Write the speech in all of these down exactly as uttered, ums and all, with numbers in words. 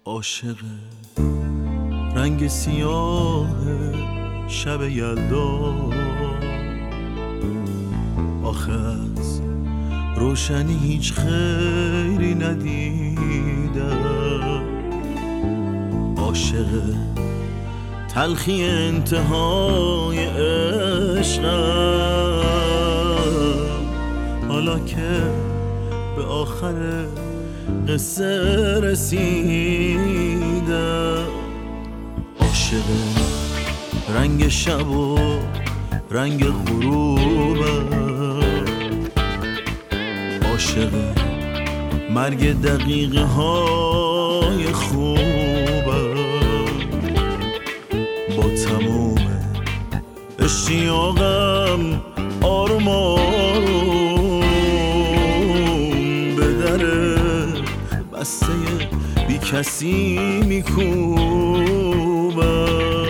عاشق رنگ سیاه شب یلدا، آخه از روشنی هیچ خیری ندیدم. عاشق تلخی انتهای عشقم، حالا که به آخر قصه رسیدم. عاشق رنگ شب و رنگ غروبم، عاشق مرگ دقیقه های خوبم. با تموم اشتیاقم آروم آروم به در بسته بی کسی میکوبم.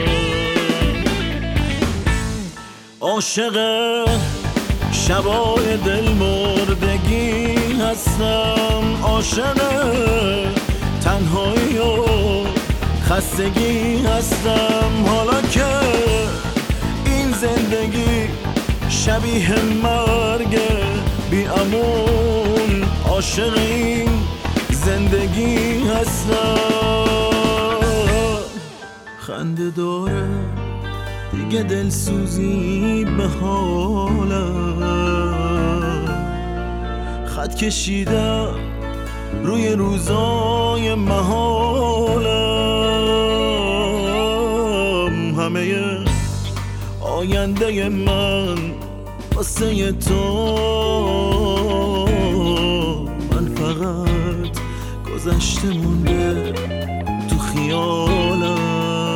عاشق شبای دل مردگی هستم، عاشق تنهایی و خستگی هستم. حالا که این زندگی شبیه مرگ بی امون، عاشق این زندگی هستم. خنده داره دیگه دلسوزی به حالم، خط کشیدم روی روزای محالم. همه آینده من واسه تو، من فقط گذشته مونده تو خیالم.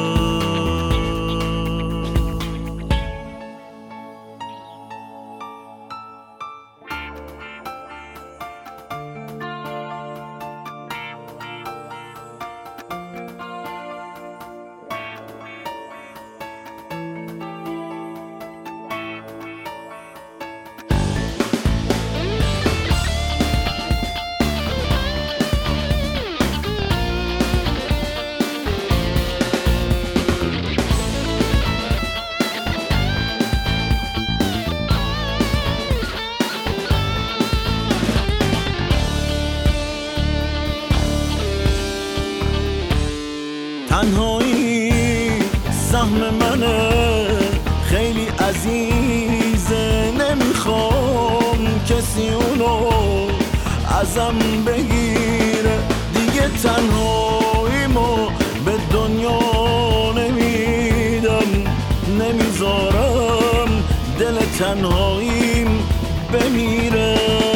تنهایی سهم منه خیلی عزیزه، نمیخوام کسی اونو ازم بگیره. دیگه تنهاییمو به دنیا نمیدم، نمیذارم دل تنهاییم بمیره.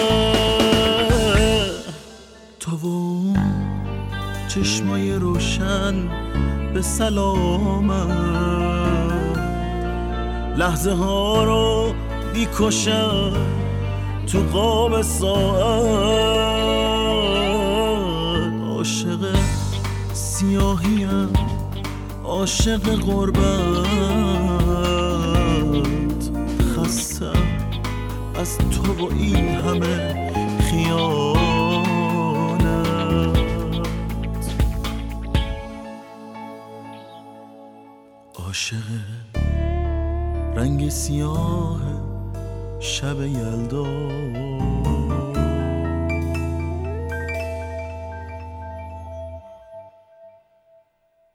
تو و چشمای روشن به سلامت، لحظه ها رو بیکشم تو قاب ساعت. عاشق سیاهیم، عاشق غربت، خستم از تو و این همه خیال. عاشق رنگ سیاه شب یلدا.